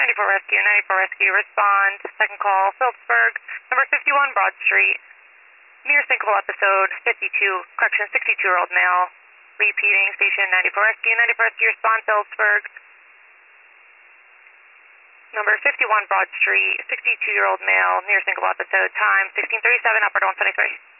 94 Rescue, respond. Second call, Phillipsburg, number 51 Broad Street. Near sinkhole episode 62-year-old male. Repeating, station 94 Rescue, respond, Phillipsburg. Number 51 Broad Street, 62-year-old male, near sinkhole episode, time 16:37, upward 173.